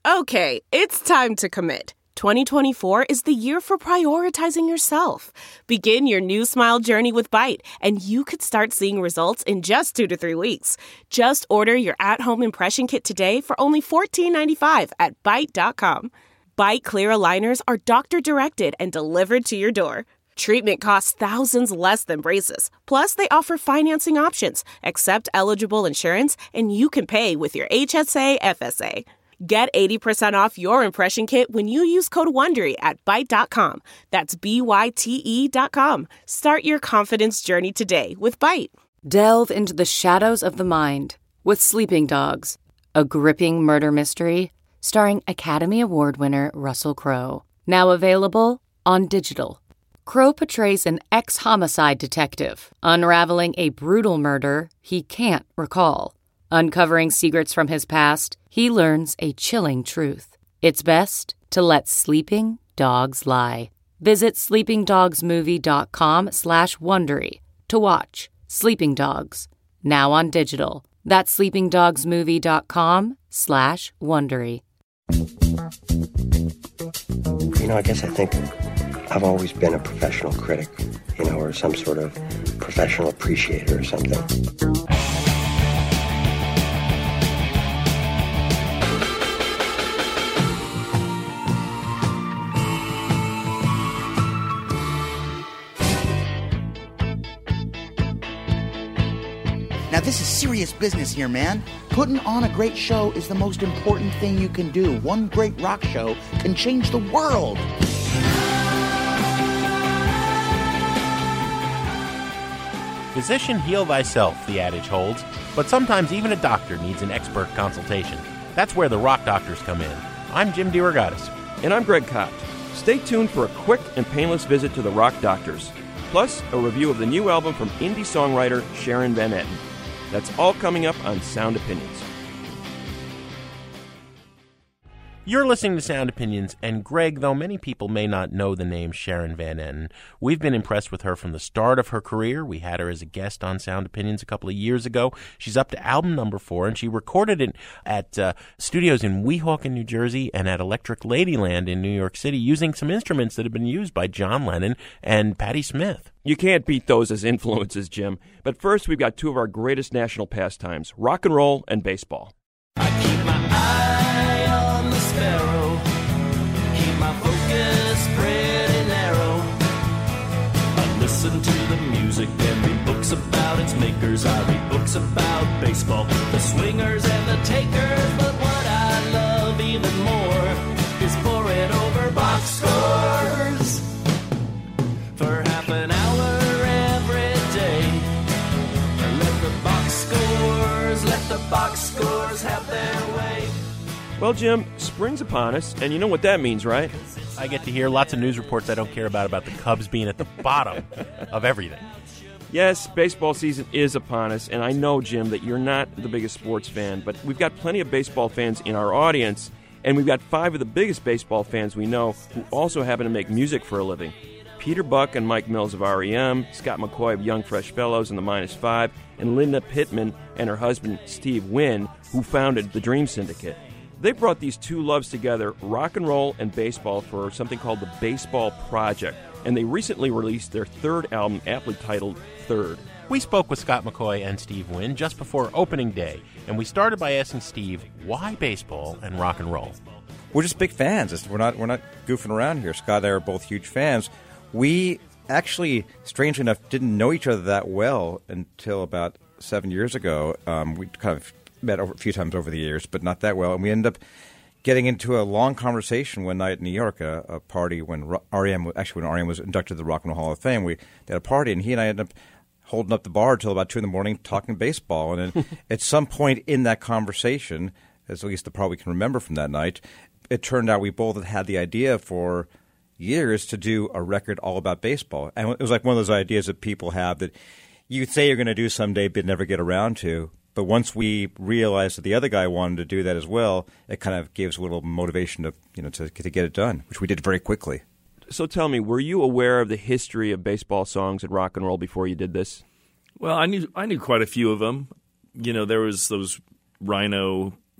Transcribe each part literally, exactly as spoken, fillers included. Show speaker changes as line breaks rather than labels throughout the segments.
Okay, it's time to commit. twenty twenty-four is the year for prioritizing yourself. Begin your new smile journey with Byte, and you could start seeing results in just two to three weeks. Just order your at-home impression kit today for only fourteen ninety-five at byte dot com. Byte clear aligners are doctor-directed and delivered to your door. Treatment costs thousands less than braces. Plus, they offer financing options, accept eligible insurance, and you can pay with your H S A F S A. Get eighty percent off your impression kit when you use code WONDERY at byte dot com. That's B Y T E dot com. Start your confidence journey today with Byte.
Delve into the shadows of the mind with Sleeping Dogs, a gripping murder mystery starring Academy Award winner Russell Crowe. Now available on digital. Crowe portrays an ex-homicide detective unraveling a brutal murder he can't recall. Uncovering secrets from his past, he learns a chilling truth. It's best to let sleeping dogs lie. Visit sleepingdogsmovie.com slash Wondery to watch Sleeping Dogs, now on digital. That's sleepingdogsmovie.com slash Wondery.
You know, I guess I think I've always been a professional critic, you know, or some sort of professional appreciator or something.
Now, this is serious business here, man. Putting on a great show is the most important thing you can do. One great rock show can change the world.
Physician, heal thyself, the adage holds, but sometimes even a doctor needs an expert consultation. That's where the Rock Doctors come in. I'm Jim DeRogatis.
And I'm Greg Kot. Stay tuned for a quick and painless visit to the Rock Doctors, plus a review of the new album from indie songwriter Sharon Van Etten. That's all coming up on Sound Opinions.
You're listening to Sound Opinions, and Greg, though many people may not know the name Sharon Van Etten, we've been impressed with her from the start of her career. We had her as a guest on Sound Opinions a couple of years ago. She's up to album number four, and she recorded it at uh, studios in Weehawken, New Jersey, and at Electric Ladyland in New York City, using some instruments that have been used by John Lennon and Patti Smith.
You can't beat those as influences, Jim. But first, we've got two of our greatest national pastimes, rock and roll and baseball.
I keep my eye on the sparrow, keep my focus pretty narrow. I listen to the music and read books about its makers. I read books about baseball, the swingers and the takers. But what I love even more is poring over box scores for half an hour every day. Let the box scores, let the box scores have their way.
Well, Jim, spring's upon us, and you know what that means, right?
I get to hear lots of news reports I don't care about, about the Cubs being at the bottom of everything.
Yes, baseball season is upon us, and I know, Jim, that you're not the biggest sports fan, but we've got plenty of baseball fans in our audience, and we've got five of the biggest baseball fans we know who also happen to make music for a living. Peter Buck and Mike Mills of R E M, Scott McCoy of Young Fresh Fellows and the Minus Five, and Linda Pittman and her husband Steve Wynn, who founded the Dream Syndicate. They brought these two loves together, rock and roll and baseball, for something called the Baseball Project, and they recently released their third album, aptly titled Third.
We spoke with Scott McCoy and Steve Wynn just before opening day, and we started by asking Steve, why baseball and rock and roll?
We're just big fans. It's, we're not we're not goofing around here. Scott and I are both huge fans. We actually, strangely enough, didn't know each other that well until about seven years ago. Um, we kind of met over, a few times over the years, but not that well. And we ended up getting into a long conversation one night in New York, a, a party when R E M, actually when R E M was inducted to the Rock and Roll Hall of Fame. We had a party, and he and I ended up holding up the bar until about two in the morning talking baseball. And then at some point in that conversation, as at least the part we can remember from that night, it turned out we both had had the idea for years to do a record all about baseball. And it was like one of those ideas that people have that you say you're going to do someday but never get around to. But once we realized that the other guy wanted to do that as well, it kind of gives a little motivation to, you know, to, to get it done, which we did very quickly.
So tell me, were you aware of the history of baseball songs and rock and roll before you did this?
Well, I knew I knew quite a few of them. You know, there was those Rhino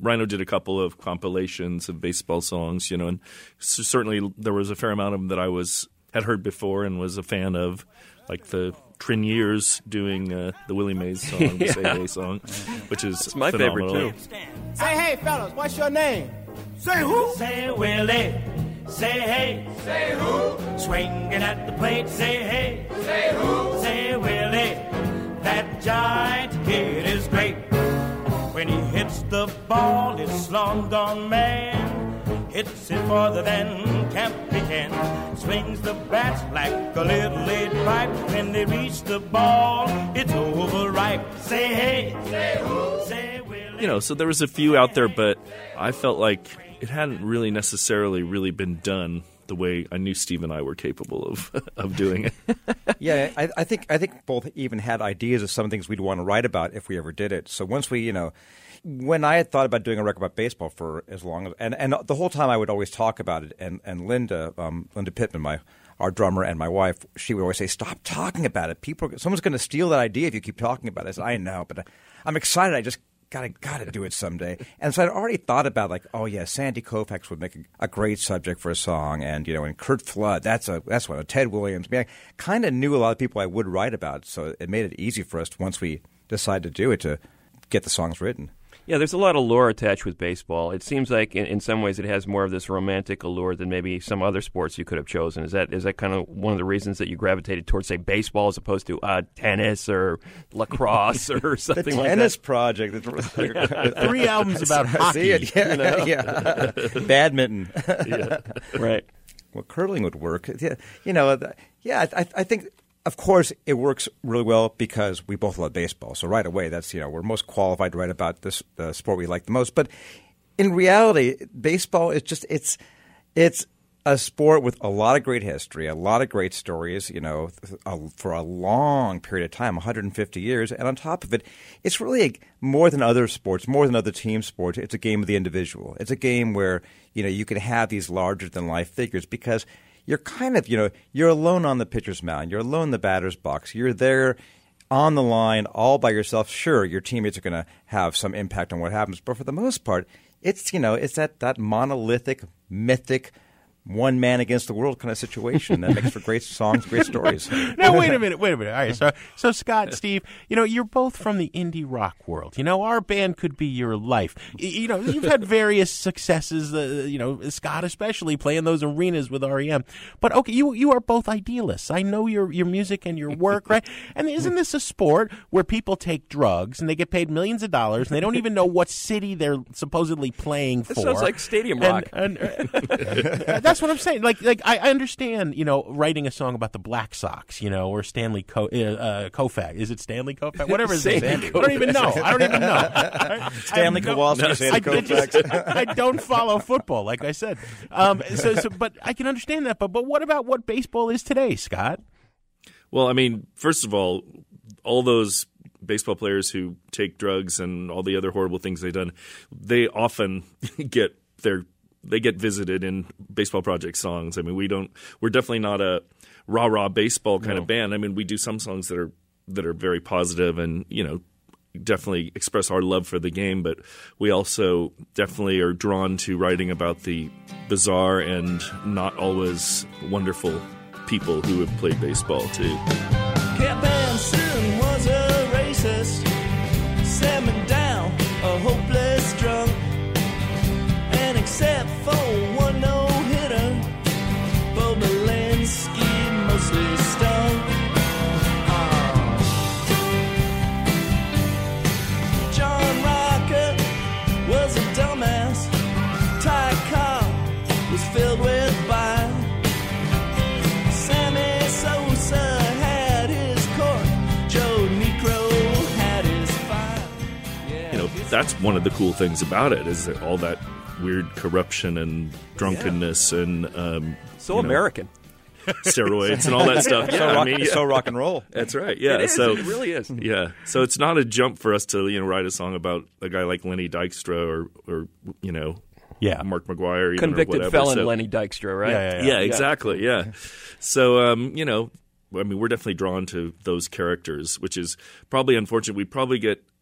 Rhino did a couple of compilations of baseball songs, you know, and c- certainly there was a fair amount of them that I was had heard before and was a fan of, like the Trin Years doing uh, the Willie Mays song, the
Yeah.
Say Hey song, which is
It's my
phenomenal.
favorite, too.
Say hey, fellas, what's your name? Say who?
Say Willie, say hey.
Say who?
Swinging at the plate, say hey.
Say who?
Say Willie, that giant kid is great. When he hits the ball, it's long gone man. Hits it farther than Campy can. Swings the bat like a little lead pipe. When they reach the ball, it's overripe. Say hey, say who? Say Willie.
You know, so there was a few out there, but I felt like it hadn't really necessarily really been done the way I knew Steve and I were capable of of doing it.
Yeah, I, I think I think both even had ideas of some things we'd want to write about if we ever did it. So once we, you know, when I had thought about doing a record about baseball for as long as, and, and the whole time I would always talk about it, and, and Linda, um, Linda Pittman, my our drummer, and my wife, she would always say, "Stop talking about it. People, someone's going to steal that idea if you keep talking about it." I said, "I know, but I'm excited. I just gotta gotta do it someday." And so I'd already thought about like, oh yeah, Sandy Koufax would make a, a great subject for a song, and you know, and Kurt Flood, that's a that's one. Ted Williams. I mean, I kind of knew a lot of people I would write about, so it made it easy for us once we decided to do it to get the songs written.
Yeah, there's a lot of lore attached with baseball. It seems like in, in some ways it has more of this romantic allure than maybe some other sports you could have chosen. Is that is that kind of one of the reasons that you gravitated towards, say, baseball as opposed to uh, tennis or lacrosse or something
the
like that?
Tennis Project.
Three albums about hockey.
See it? Yeah,
you know?
yeah. Badminton.
Yeah. Right.
Well, curling would work. Yeah, you know, yeah, I, I think. Of course, it works really well because we both love baseball. So right away, that's, you know, we're most qualified to write about this the sport we like the most. But in reality, baseball is just it's it's a sport with a lot of great history, a lot of great stories, you know, a, for a long period of time, one hundred fifty years. And on top of it, it's really a, more than other sports, more than other team sports. It's a game of the individual. It's a game where, you know, you can have these larger-than-life figures because – you're kind of, you know, you're alone on the pitcher's mound. You're alone in the batter's box. You're there on the line all by yourself. Sure, your teammates are going to have some impact on what happens. But for the most part, it's, you know, it's that, that monolithic, mythic, one man against the world kind of situation that makes for great songs, great stories.
Now, wait a minute, wait a minute. All right, so, so Scott, Steve, you know, you're both from the indie rock world. You know, our band could be your life. Y- You know, you've had various successes, uh, you know, Scott especially, playing those arenas with R E M. But, okay, you you are both idealists. I know your your music and your work, right? And isn't this a sport where people take drugs and they get paid millions of dollars and they don't even know what city they're supposedly playing for?
That sounds like stadium
And-
rock.
and, uh, that's what I'm saying. Like, like I I understand, you know, writing a song about the Black Sox, you know, or Stanley Co- uh, uh, Koufax. Is it Stanley Koufax? Whatever his name
Sandy
is. I don't even know. I don't even know. I,
Stanley
I have
Kowalski,
I,
Sandy
I just-
Koufax.
I don't follow football, like I said. Um, so, so, but I can understand that. But, but what about what baseball is today, Scott?
Well, I mean, first of all, all those baseball players who take drugs and all the other horrible things they've done, they often get their they get visited in Baseball Project songs. I mean, we don't we're definitely not a rah rah baseball kind
No.
of band. I mean, we do some songs that are that are very positive and, you know, definitely express our love for the game, but we also definitely are drawn to writing about the bizarre and not always wonderful people who have played baseball too.
Cap Anson was a racist, salmon down a hopeless drunk, and except for one no-hitter, Bo Belinsky mostly stunk. Oh. John Rocker was a dumbass, Ty Cobb was filled with bile. Sammy Sosa had his court, Joe Negro had his file. Yeah.
You know, that's one of the cool things about it is that all that weird corruption and drunkenness and um,
So
you know,
American.
steroids and all that stuff. Yeah,
so,
I
rock,
mean, yeah.
so rock and roll.
That's right. Yeah,
It is.
so
It really is.
yeah, so it's not a jump for us to, you know, write a song about a guy like Lenny Dykstra or or you know,
Yeah.
Mark McGuire, even,
Convicted
or whatever.
felon
So-
Lenny Dykstra, right?
Yeah, yeah,
Yeah, exactly. Yeah. So, um, you know, I mean, we're definitely drawn to those characters, which is probably unfortunate. We probably get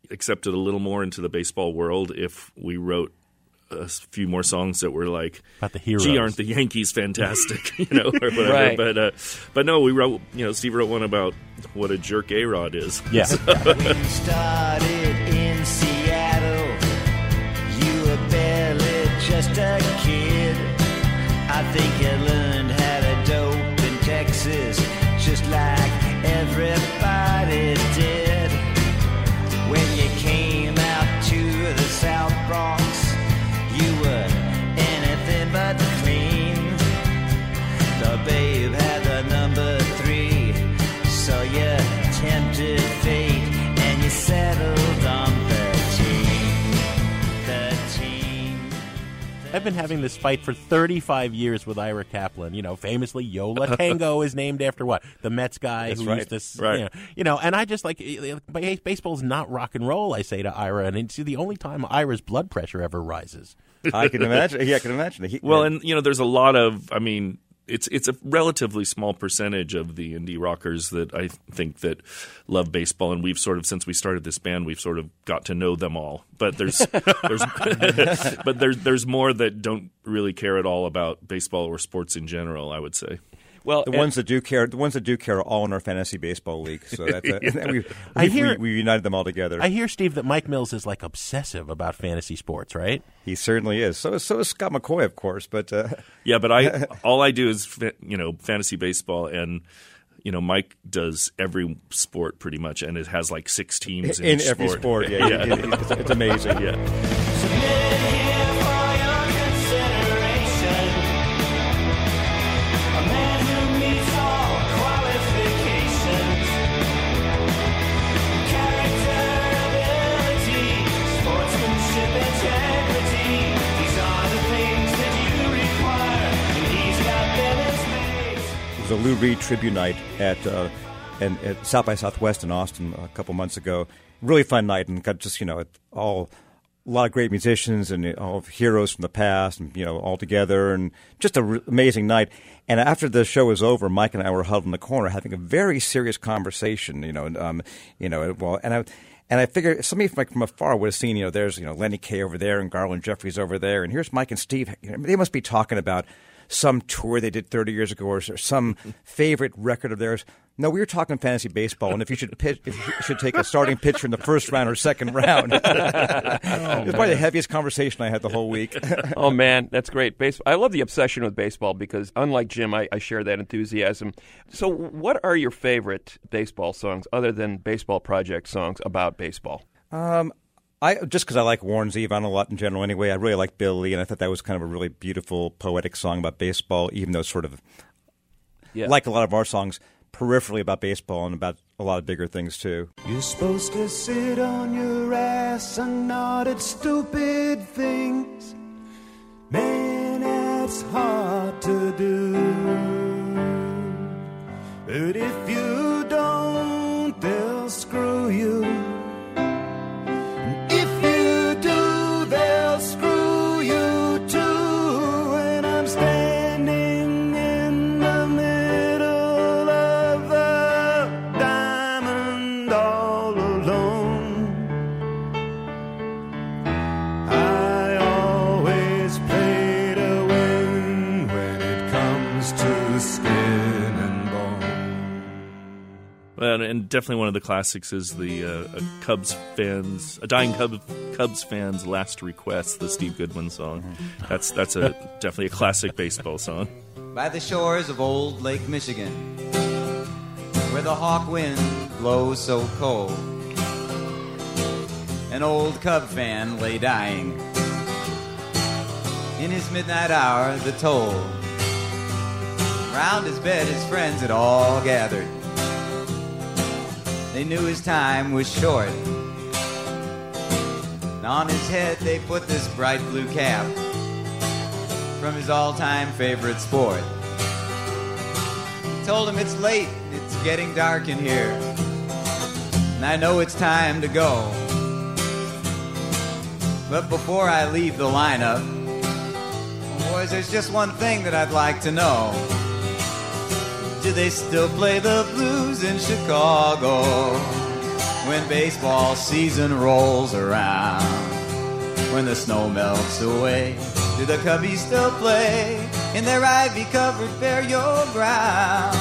accepted a little more into the baseball world if we wrote a few more songs that were like,
about the heroes.
Gee, aren't the Yankees fantastic? you know, or whatever.
Right.
But uh, but no, we wrote. You know, Steve wrote one about what a jerk A-Rod is.
Yeah.
So-
You started in Seattle. You were barely just a kid. I think you learned how to dope in Texas, just like everybody did. When you came out to the South Bronx, you were anything but clean. The Babe had the number three, so you tempted fate and you settled on thirteen. thirteen.
I've been having this fight for thirty-five years with Ira Kaplan. You know, famously, Yola Tango is named after what? The Mets guy
That's
who
right.
used this.
Right.
You know, you know, and I just like, baseball's not rock and roll, I say to Ira. And it's the only time Ira's blood pressure ever rises.
I can imagine. Yeah, I can imagine. He,
Well, and you know, there's a lot of. I mean, it's it's a relatively small percentage of the indie rockers that I think that love baseball, and we've sort of since we started this band, we've sort of got to know them all. But there's there's but there's there's more that don't really care at all about baseball or sports in general, I would say.
Well,
the
and-
ones that do care, the ones that do care, are all in our fantasy baseball league. So that's a,
Yeah.
we,
I
we,
hear-
we, we united them all together.
I hear, Steve, that Mike Mills is like obsessive about fantasy sports, right?
He certainly is. So so is Scott McCoy, of course. But uh,
Yeah, but I all I do is fa- you know fantasy baseball, and you know Mike does every sport pretty much, and it has like six teams in,
in
each
every sport, yeah,
yeah.
it- it- it's, it's amazing.
Yeah.
It was a Lou Reed tribute night at uh, and at South by Southwest in Austin a couple months ago. Really fun night, and got just you know all a lot of great musicians and all heroes from the past, and you know all together, and just an re- amazing night. And after the show was over, Mike and I were huddled in the corner having a very serious conversation. You know, and, um, you know, well, and I. And I figured somebody from, from afar would have seen, you know, there's, you know, Lenny Kaye over there and Garland Jeffries over there. And here's Mike and Steve. You know, they must be talking about some tour they did thirty years ago or some favorite record of theirs. No, we were talking fantasy baseball, and if you should pitch, if you should take a starting pitcher in the first round or second round. It was probably the heaviest conversation I had the whole week.
Oh, man, that's great. Baseball. I love the obsession with baseball because, unlike Jim, I, I share that enthusiasm. So what are your favorite baseball songs, other than Baseball Project songs, about baseball?
Um, I just because I like Warren Zevon a lot in general anyway. I really like Bill Lee, and I thought that was kind of a really beautiful, poetic song about baseball, even though it's sort of,
Yeah.
like a lot of our songs, peripherally about baseball and about a lot of bigger things, too.
You're supposed to sit on your ass and nod at stupid things. Man, that's hard to do. But if you don't, they'll screw you. And if you do, they'll screw you too. And I'm standing in the middle of the diamond all alone. I always play to win when it comes to skin and bone.
Well, and definitely one of the classics is the uh, a Cubs fans, a dying Cubs Cubs fans' last request, the Steve Goodwin song. That's that's a definitely a classic baseball song.
By the shores of old Lake Michigan, where the hawk wind blows so cold, an old Cub fan lay dying. In his midnight hour, the toll. Round his bed, his friends had all gathered. They knew his time was short. And on his head they put this bright blue cap from his all-time favorite sport. Told him it's late, it's getting dark in here, and I know it's time to go. But before I leave the lineup, boys, there's just one thing that I'd like to know. Do they still play the blues in Chicago when baseball season rolls around. When the snow melts away, do the Cubbies still play in their ivy-covered burial ground?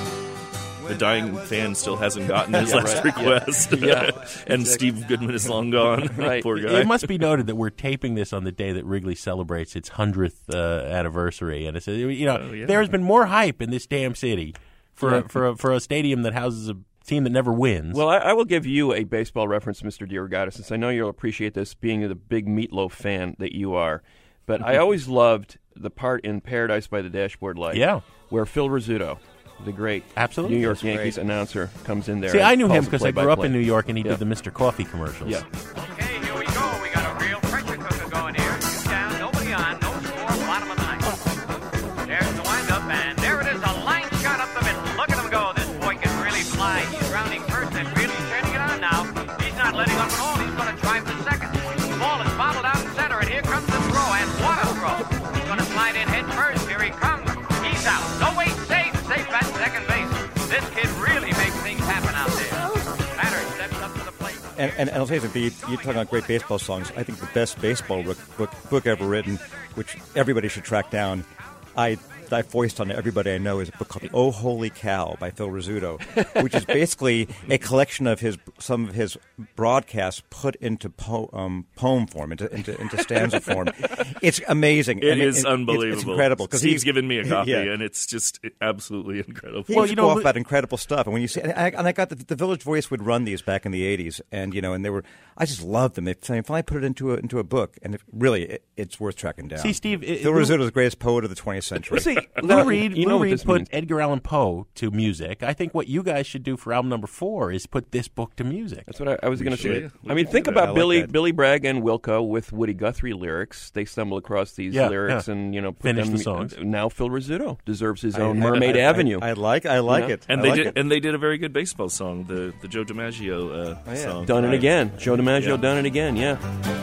The dying fan still hasn't gotten his
Yeah,
last
right.
request.
Yeah. Yeah.
And
Exactly.
Steve Goodman is long gone.
Right.
Poor guy.
It must be noted that we're taping this on the day that Wrigley celebrates its hundredth uh, anniversary, and it's a, you know
Oh, yeah.
there has been more hype in this damn city for
Yeah.
a, for a, for a stadium that houses a team that never wins.
Well, I, I will give you a baseball reference, Mister DeRogatis, since I know you'll appreciate this, being the big Meatloaf fan that you are. But I always loved the part in Paradise by the Dashboard Light,
Yeah.
where Phil Rizzuto, the great
Absolutely.
New York
That's
Yankees
great.
announcer, comes in there.
See,
and
I knew him
calls the
because I grew up
play-by-play.
in New York, and he
Yeah.
did the Mister Coffee commercials.
Yeah.
Okay, here we go. We got a real pressure cooker going here. Two down, nobody on, no score, bottom of the ninth. There's the windup, and there it is, a line shot up the middle. Look at him go. This boy can really fly. He's rounding first and really turning it on now. He's not letting up at all. He's going to drive to second. The ball is bobbled out in center, and here comes the throw, and what a throw. He's going to slide in head first. Here he comes. He's out. No, wait, safe. Safe at second base. This kid really makes things happen out there. Matter steps up to the plate.
And, and, and I'll tell you something, you, you're talking about great baseball songs. I think the best baseball book, book, book ever written, which everybody should track down, I I voiced on everybody I know, is a book called Oh Holy Cow by Phil Rizzuto, which is basically a collection of his some of his broadcasts put into po- um, poem form, into, into into stanza form. It's amazing.
It
I mean,
is
it-
unbelievable.
It's, it's incredible.
Steve's
he,
given me a copy,
yeah.
and it's just absolutely incredible.
He well, you know, off about incredible stuff, and when you see, and I, and I got the, the Village Voice would run these back in the eighties, and you know, and they were, I just loved them. They finally put it into a into a book, and it, really, it, it's worth tracking down.
See, Steve, it-
Phil
Lou-
Rizzuto's the greatest poet of the twentieth century.
See, Lou Reed,
you know
Lou
what
Reed
this
put
means.
Edgar Allan Poe to music. I think what you guys should do for album number four is put this book to music.
That's what I, I was going to say.
should.
I mean, think
I
about
like
Billy
that.
Billy Bragg and Wilco with Woody Guthrie lyrics. They stumble across these
Yeah,
lyrics
yeah.
and you know put
Finish
them,
the songs.
Now Phil Rizzuto deserves his
I-
own
I-
Mermaid
I- I-
Avenue.
I like- I like
You know?
it.
And
I
they
like
did,
it.
and they did a very good baseball song, the the Joe DiMaggio uh,
Oh,
song.
Done it
Right.
again. Joe DiMaggio
Yeah.
done it again. Yeah.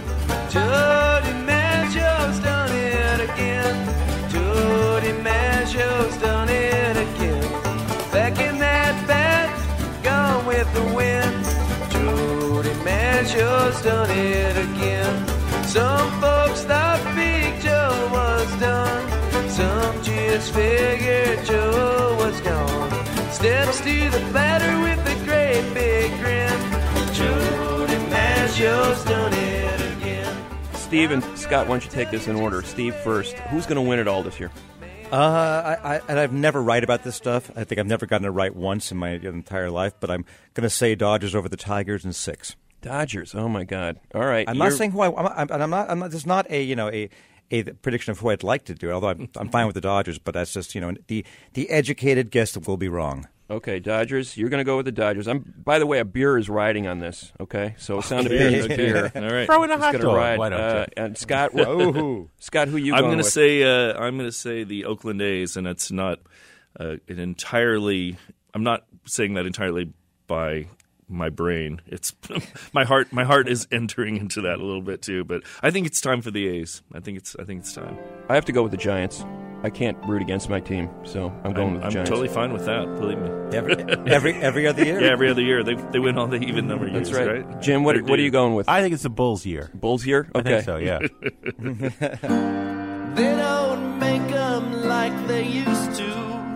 Joe DiMaggio's done it again. Joe DiMaggio's done it again. Back in that bat, gone with the wind. Joe DiMaggio's done it again. Some folks thought Big Joe was done. Some just figured Joe was gone. Steps to the batter with a great big grin. Joe DiMaggio's done it again.
Steve and Scott, why don't you take this in order? Steve first. Who's going to win it all this year?
Uh, I, I, and I've never write about this stuff. I think I've never gotten it right once in my entire life. But I'm going to say Dodgers over the Tigers in six.
Dodgers. Oh my God. All right.
I'm
You're-
not saying who I. I'm, I'm, I'm not. I'm not. This is not a you know a. A prediction of who I'd like to do, although I'm, I'm fine with the Dodgers, but that's just, you know, the the educated guess will be wrong.
Okay, Dodgers. You're going to go with the Dodgers. I'm. By the way, a beer is riding on this. Okay, so sound of
Okay.
beer is beer.
All right.
Throw in a
It's
hot
gonna
dog.
ride.
Why don't
uh,
you?
And Scott,
Oh.
Scott, who you
I'm
going
going to
with?
say uh, I'm going to say the Oakland A's, and it's not uh, an entirely. I'm not saying that entirely by my brain. It's my heart. My heart is entering into that a little bit too. But I think it's time for the A's. I think it's. I think it's time.
I have to go with the Giants. I can't root against my team, so I'm going
I'm,
with the
I'm
Giants.
totally fine with that. Believe me.
Every every, every other year.
Yeah, every other year they they win all the even number years.
That's right.
right?
Jim, what,
They
what are
do.
you going with?
I think it's the Bulls' year.
Bulls year?
I
Okay.
think so, yeah.
They don't make them like they used to.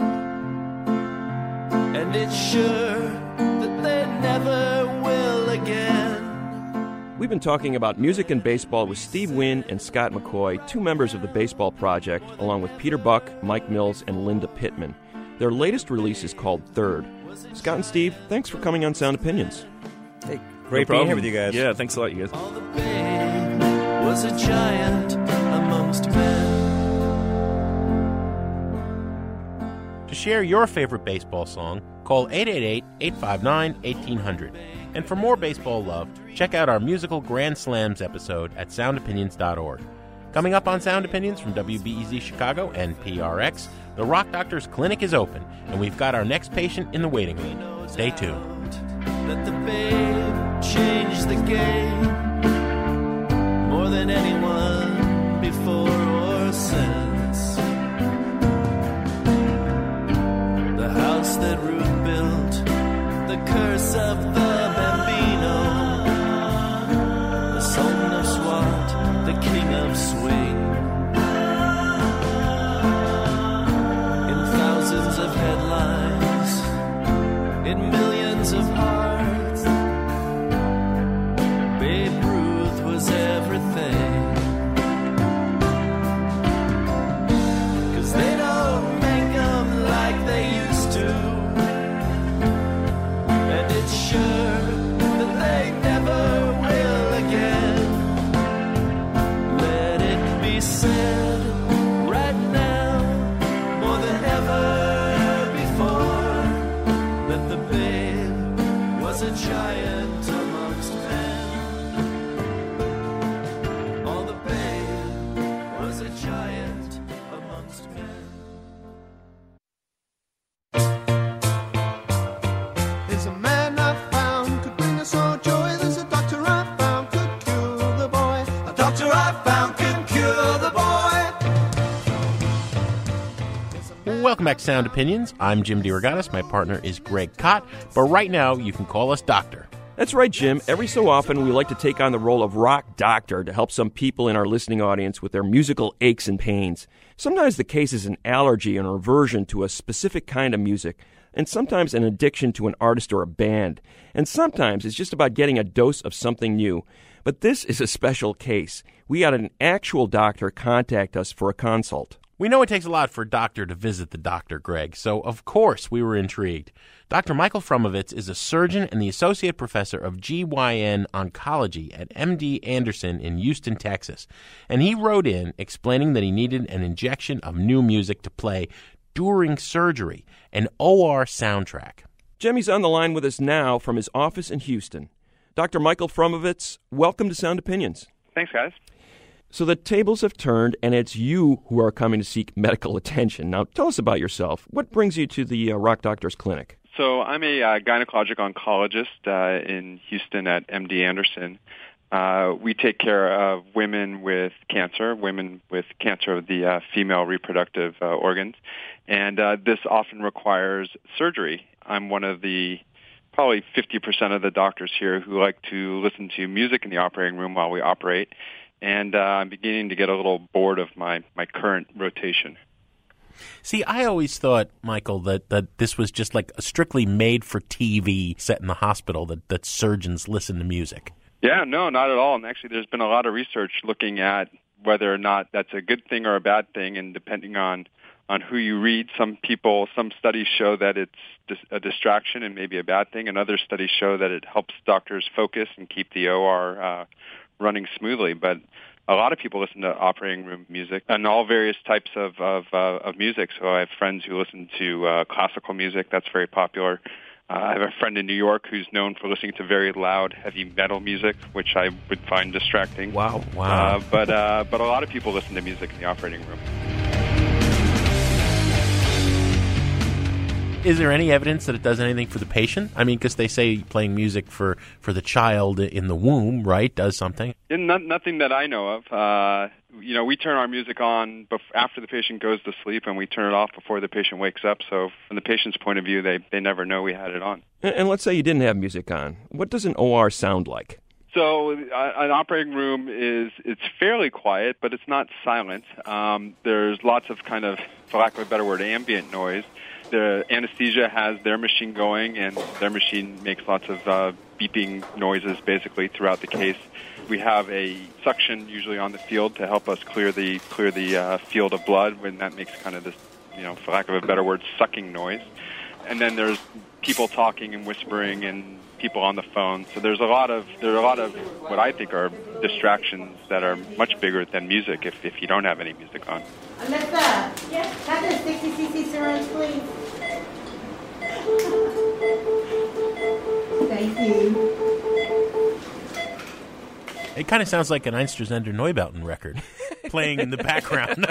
And it's sure that they never will again.
We've been talking about music and baseball with Steve Wynn and Scott McCoy, two members of the Baseball Project, along with Peter Buck, Mike Mills, and Linda Pittman. Their latest release is called Third. Scott and Steve, thanks for coming on Sound Opinions.
Hey,
No
great being
problem.
here with you guys.
Yeah, thanks a lot, you guys.
All the pain was a giant amongst men.
To share your favorite baseball song, call eight eight eight, eight five nine, one eight zero zero. And for more baseball love, check out our musical Grand Slams episode at sound opinions dot org. Coming up on Sound Opinions from W B E Z Chicago and P R X, the Rock Doctor's clinic is open, and we've got our next patient in the waiting room. Stay tuned.
That the babe changed the game more than anyone before or since. The house that Ruth built, the curse of the Bambino.
Welcome back to Sound Opinions. I'm Jim DeRogatis. My partner is Greg Kot. But right now, you can call us Doctor.
That's right, Jim. Every so often, we like to take on the role of rock doctor to help some people in our listening audience with their musical aches and pains. Sometimes the case is an allergy and aversion to a specific kind of music, and sometimes an addiction to an artist or a band. And sometimes it's just about getting a dose of something new. But this is a special case. We had an actual doctor contact us for a consult.
We know it takes a lot for a doctor to visit the doctor, Greg, so of course we were intrigued. Doctor Michael Frumovitz is a surgeon and the associate professor of G Y N oncology at M D Anderson in Houston, Texas. And he wrote in explaining that he needed an injection of new music to play during surgery, an O R soundtrack.
Jimmy's on the line with us now from his office in Houston. Doctor Michael Frumovitz, welcome to Sound Opinions.
Thanks, guys.
So the tables have turned, and it's you who are coming to seek medical attention. Now, tell us about yourself. What brings you to the uh, Rock Doctors Clinic?
So I'm a uh, gynecologic oncologist uh, in Houston at M D Anderson. Uh, we take care of women with cancer, women with cancer of the uh, female reproductive uh, organs, and uh, this often requires surgery. I'm one of the probably fifty percent of the doctors here who like to listen to music in the operating room while we operate. And uh, I'm beginning to get a little bored of my, my current rotation.
See, I always thought, Michael, that, that this was just like a strictly made-for-T V set in the hospital, that, that surgeons listen to music.
Yeah, no, not at all. And actually, there's been a lot of research looking at whether or not that's a good thing or a bad thing, and depending on, on who you read, some people, some studies show that it's dis- a distraction and maybe a bad thing, and other studies show that it helps doctors focus and keep the O R uh, running smoothly. But a lot of people listen to operating room music and all various types of of, uh, of music. So I have friends who listen to uh, classical music. That's very popular. Uh, I have a friend in New York who's known for listening to very loud, heavy metal music, which I would find distracting.
Wow, wow.
Uh, but uh, but a lot of people listen to music in the operating room.
Is there any evidence that it does anything for the patient? I mean, because they say playing music for, for the child in the womb, right, does something?
Yeah, not, nothing that I know of. Uh, you know, we turn our music on bef- after the patient goes to sleep, and we turn it off before the patient wakes up. So from the patient's point of view, they, they never know we had it on.
And, and let's say you didn't have music on. What does an O R sound like?
So uh, an operating room is, it's fairly quiet, but it's not silent. Um, there's lots of kind of, for lack of a better word, ambient noise. The anesthesia has their machine going, and their machine makes lots of uh, beeping noises basically throughout the case. We have a suction usually on the field to help us clear the clear the uh, field of blood, when that makes kind of this, you know, for lack of a better word, sucking noise. And then there's people talking and whispering and people on the phone. So there's a lot of there are a lot of what I think are distractions that are much bigger than music if, if you don't have any music on.
Alyssa, yes? Have the sixty cc syringe, please. Thank you.
It kind of sounds like an Einstürzender Neubauten record playing in the background.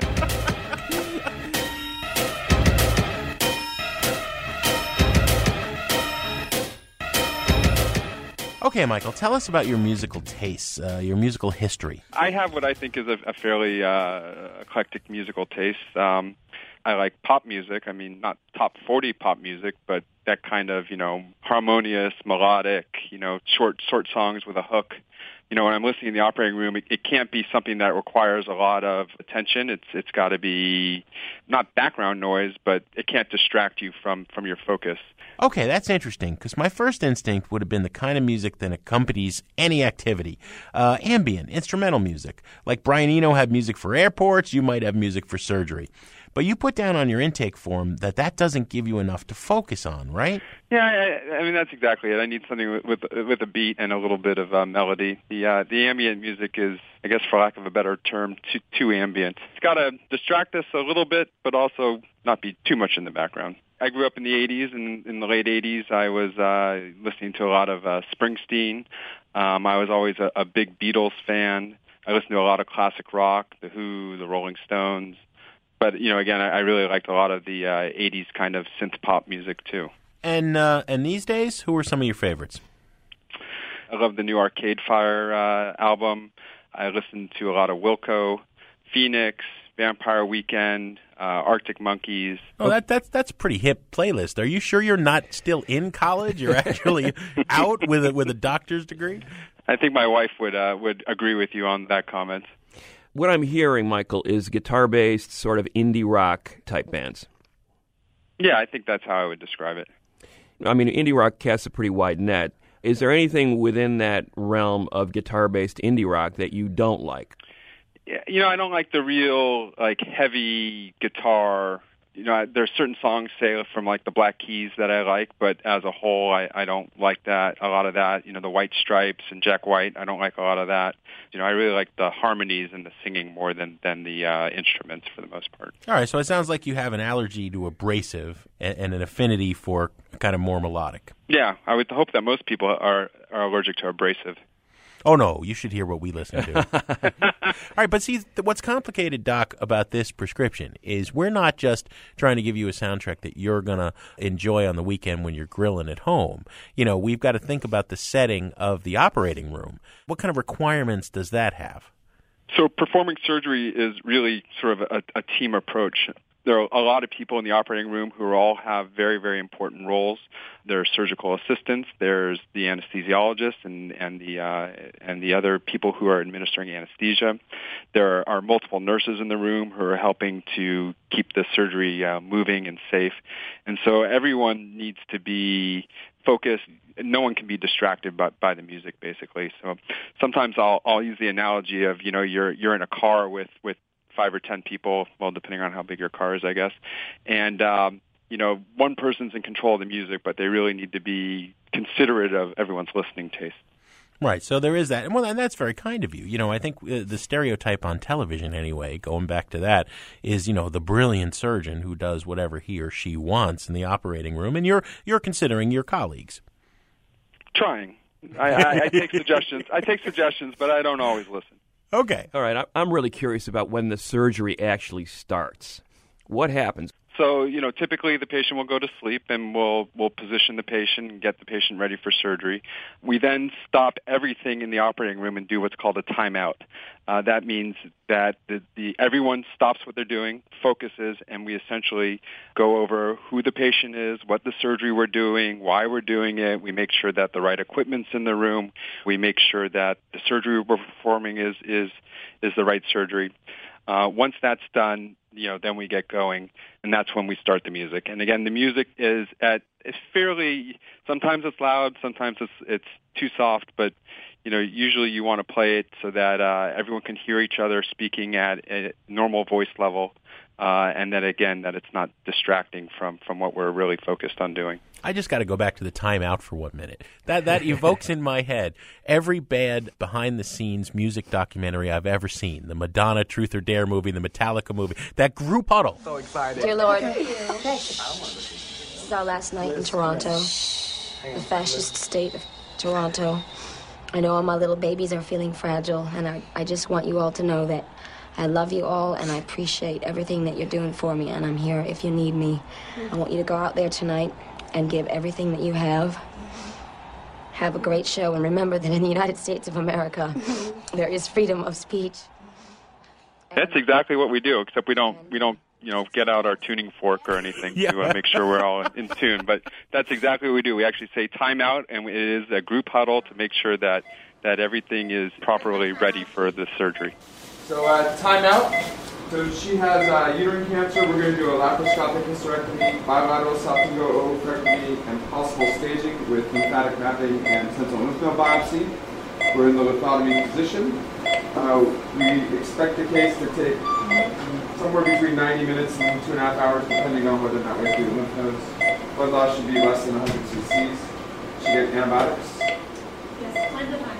Okay, Michael, tell us about your musical tastes, uh, your musical history.
I have what I think is a, a fairly uh, eclectic musical taste. Um, I like pop music. I mean, not top forty pop music, but that kind of, you know, harmonious, melodic, you know, short, short songs with a hook. You know, when I'm listening in the operating room, it, it can't be something that requires a lot of attention. It's it's got to be not background noise, but it can't distract you from, from your focus.
Okay, that's interesting, because my first instinct would have been the kind of music that accompanies any activity. Uh, ambient, instrumental music. Like Brian Eno had music for airports, you might have music for surgery. But you put down on your intake form that that doesn't give you enough to focus on, right?
Yeah, I, I mean, that's exactly it. I need something with with, with a beat and a little bit of uh, melody. The uh, the ambient music is, I guess, for lack of a better term, too, too ambient. It's got to distract us a little bit, but also not be too much in the background. I grew up in the eighties, and in the late eighties, I was uh, listening to a lot of uh, Springsteen. Um, I was always a, a big Beatles fan. I listened to a lot of classic rock, The Who, The Rolling Stones. But, you know, again, I, I really liked a lot of the uh, eighties kind of synth pop music, too.
And uh, and these days, who are some of your favorites?
I love the new Arcade Fire uh, album. I listened to a lot of Wilco, Phoenix, Vampire Weekend, uh, Arctic Monkeys.
Oh, that that's that's a pretty hip playlist. Are you sure you're not still in college? You're actually out with a, with a doctor's degree?
I think my wife would uh, would agree with you on that comment.
What I'm hearing, Michael, is guitar-based, sort of indie rock type bands.
Yeah, I think that's how I would describe it.
I mean, indie rock casts a pretty wide net. Is there anything within that realm of guitar-based indie rock that you don't like?
Yeah, you know, I don't like the real, like, heavy guitar. You know, I, there's certain songs, say, from, like, the Black Keys that I like, but as a whole, I, I don't like that, a lot of that. You know, the White Stripes and Jack White, I don't like a lot of that. You know, I really like the harmonies and the singing more than, than the uh, instruments for the most part.
All right, so it sounds like you have an allergy to abrasive and, and an affinity for kind of more melodic.
Yeah, I would hope that most people are, are allergic to abrasive.
Oh, no, you should hear what we listen to. All right, but see, what's complicated, Doc, about this prescription is we're not just trying to give you a soundtrack that you're going to enjoy on the weekend when you're grilling at home. You know, we've got to think about the setting of the operating room. What kind of requirements does that have?
So performing surgery is really sort of a, a team approach. There are a lot of people in the operating room who all have very, very important roles. There are surgical assistants. There's the anesthesiologist and, and the uh, and the other people who are administering anesthesia. There are multiple nurses in the room who are helping to keep the surgery uh, moving and safe. And so everyone needs to be focused. No one can be distracted by, by the music, basically. So sometimes I'll I'll use the analogy of, you know, you're you're in a car with with five or ten people, well, depending on how big your car is, I guess. And, um, you know, one person's in control of the music, but they really need to be considerate of everyone's listening taste.
Right, so there is that. And, well, and that's very kind of you. You know, I think uh, the stereotype on television anyway, going back to that, is, you know, the brilliant surgeon who does whatever he or she wants in the operating room, and you're you're considering your colleagues.
Trying. I, I, I take suggestions. I take suggestions, but I don't always listen.
Okay.
All right. I'm really curious about when the surgery actually starts. What happens?
So, you know, typically the patient will go to sleep and we'll, we'll position the patient and get the patient ready for surgery. We then stop everything in the operating room and do what's called a timeout. Uh, that means that the, the everyone stops what they're doing, focuses, and we essentially go over who the patient is, what the surgery we're doing, why we're doing it. We make sure that the right equipment's in the room. We make sure that the surgery we're performing is is is the right surgery. Uh, once that's done, you know, then we get going, and that's when we start the music. And again, the music is at it's fairly. Sometimes it's loud, sometimes it's it's too soft, but you know, usually you want to play it so that uh, everyone can hear each other speaking at a normal voice level, uh, and that again, that it's not distracting from from what we're really focused on doing.
I just got to go back to the timeout for one minute. That that evokes in my head every bad behind-the-scenes music documentary I've ever seen. The Madonna Truth or Dare movie, the Metallica movie, that group huddle.
So excited. Dear Lord, this is our last night in Toronto, the fascist state of Toronto. I know all my little babies are feeling fragile, and I, I just want you all to know that I love you all, and I appreciate everything that you're doing for me, and I'm here if you need me. I want you to go out there tonight and give everything that you have. Have a great show, and remember that in the United States of America, there is freedom of speech.
That's exactly what we do, except we don't we don't you know get out our tuning fork or anything
yeah.
to uh, make sure we're all in tune. But that's exactly what we do. We actually say time out, and it is a group huddle to make sure that that everything is properly ready for the surgery.
So uh, time out. So she has uh, uterine cancer. We're going to do a laparoscopic hysterectomy, bilateral esophageal oophorectomy, and possible staging with lymphatic mapping and sentinel lymph node biopsy. We're in the lithotomy position. Uh, we expect the case to take somewhere between ninety minutes and two and a half hours, depending on whether or not we do the lymph nodes. Blood loss should be less than one hundred cc's. She get antibiotics.
Yes, clindamycin.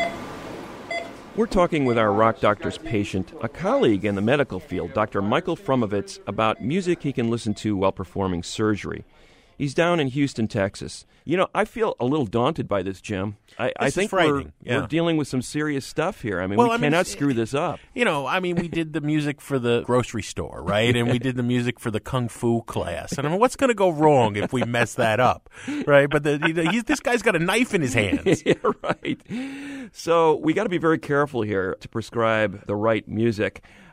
We're talking with our Rock Doctors patient, a colleague in the medical field, Doctor Michael Frumovitz, about music he can listen to while performing surgery. He's down in Houston, Texas. You know, I feel a little daunted by this, Jim. I, I think we're,
yeah.
we're dealing with some serious stuff here. I mean,
well,
we
I mean,
cannot screw this up.
You know, I mean, we did the music for the grocery store, right? And we did the music for the kung fu class. And I mean, what's going to go wrong if we mess that up, right? But the, he's, this guy's got a knife in his hands.
Yeah, right. So we got to be very careful here to prescribe the right music.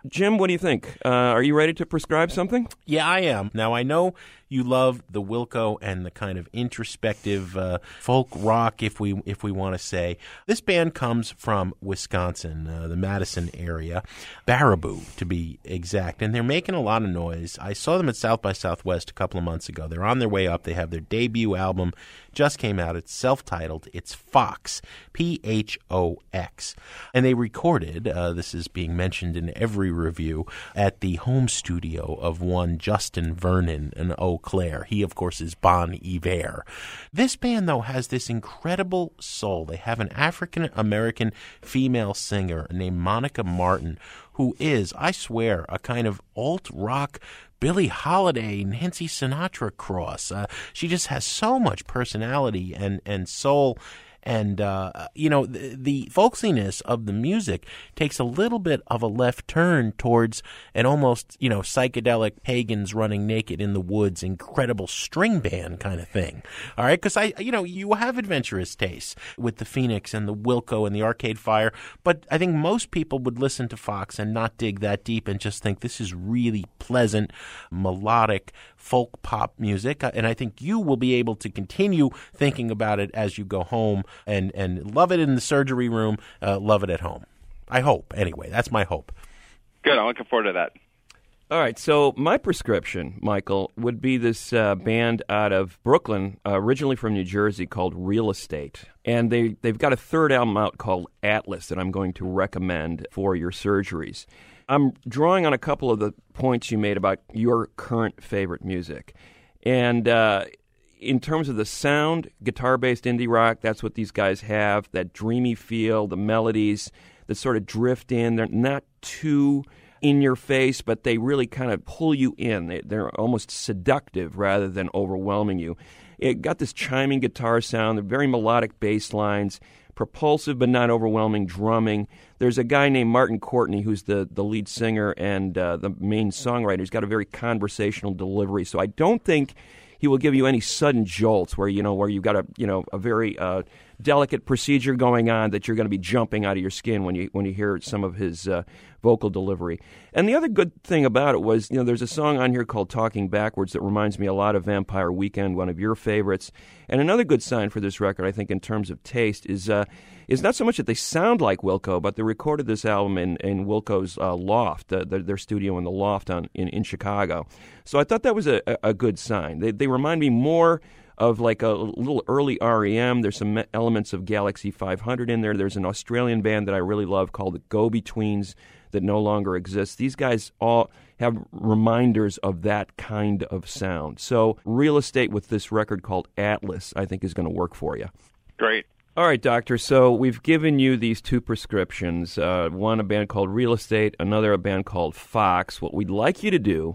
Jim, what do you think? Uh, are you ready to prescribe something?
Yeah, I am. Now, I know you love the Wilco and the kind of introspective uh, folk rock, if we if we want to say. This band comes from Wisconsin, uh, the Madison area, Baraboo to be exact, and they're making a lot of noise. I saw them at South by Southwest a couple of months ago. They're on their way up. They have their debut album just came out. It's self-titled. It's Fox, P H O X. And they recorded, uh, this is being mentioned in every review, at the home studio of one Justin Vernon in Eau Claire. He, of course, is Bon Iver. This band, though, has this incredible soul. They have an African-American female singer named Monica Martin, who is, I swear, a kind of alt-rock Billie Holiday, Nancy Sinatra cross. Uh, she just has so much personality and, and soul. And, uh, you know, the, the folksiness of the music takes a little bit of a left turn towards an almost, you know, psychedelic pagans running naked in the woods, incredible string band kind of thing. All right? Because, I, you know, you have adventurous tastes with the Phoenix and the Wilco and the Arcade Fire. But I think most people would listen to Fox and not dig that deep and just think this is really pleasant, melodic folk pop music. And I think you will be able to continue thinking about it as you go home. And, and love it in the surgery room, uh, love it at home. I hope, anyway. That's my hope.
Good. I'm looking forward to that.
All right. So my prescription, Michael, would be this uh, band out of Brooklyn, uh, originally from New Jersey, called Real Estate. And they, they've got a third album out called Atlas that I'm going to recommend for your surgeries. I'm drawing on a couple of the points you made about your current favorite music. And uh in terms of the sound, guitar-based indie rock, that's what these guys have, that dreamy feel, the melodies that sort of drift in. They're not too in your face, but they really kind of pull you in. They, they're almost seductive rather than overwhelming you. It got this chiming guitar sound, they're very melodic bass lines, propulsive but not overwhelming drumming. There's a guy named Martin Courtney who's the, the lead singer and uh, the main songwriter. He's got a very conversational delivery, so I don't think he will give you any sudden jolts where, you know, where you've got a, you know, a very uh, delicate procedure going on that you're going to be jumping out of your skin when you when you hear some of his uh, vocal delivery. And the other good thing about it was, you know, there's a song on here called Talking Backwards that reminds me a lot of Vampire Weekend, one of your favorites. And another good sign for this record, I think, in terms of taste, is uh, is not so much that they sound like Wilco, but they recorded this album in, in Wilco's uh, loft, uh, their, their studio in the loft on in, in Chicago. So I thought that was a, a good sign. They, they remind me more of like a little early R E M. There's some elements of Galaxy five hundred in there. There's an Australian band that I really love called the Go-Betweens that no longer exists. These guys all have reminders of that kind of sound. So Real Estate with this record called Atlas, I think, is going to work for you.
Great.
All right, Doctor, so we've given you these two prescriptions, uh, one a band called Real Estate, another a band called Fox. What we'd like you to do